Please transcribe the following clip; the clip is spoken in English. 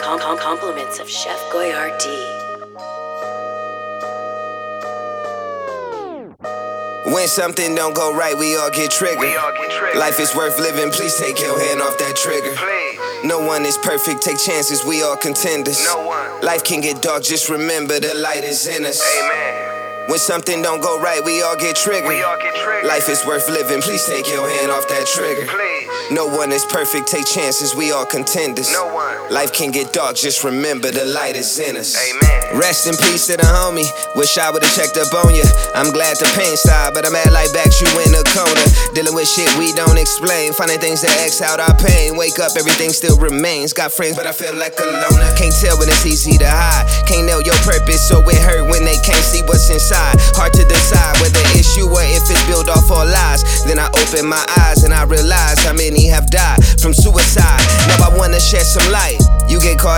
Compliments of Chef Goyardee. When something don't go right, we all get triggered. Life is worth living, please take your hand off that trigger. No one is perfect, take chances, we all contenders. Life can get dark, just remember the light is in us. When something don't go right, we all get triggered. Life is worth living, please take your hand off that trigger. No one is perfect, take chances, we all contenders. Life can get dark, just remember the light is in us. Rest in peace to the homie, wish I would've checked up on ya. I'm glad the pain stopped, but I'm mad like back you in a corner. Dealing with shit we don't explain, finding things that X out our pain. Wake up, everything still remains. Got friends, but I feel like a loner. Can't tell when it's easy to hide. Can't know your purpose, so it hurt when they can't see what's inside. Hard to decide whether issue or if it's built off all lies. Then I open my eyes and I realize how many have died from suicide. Now I wanna shed some light. You get caught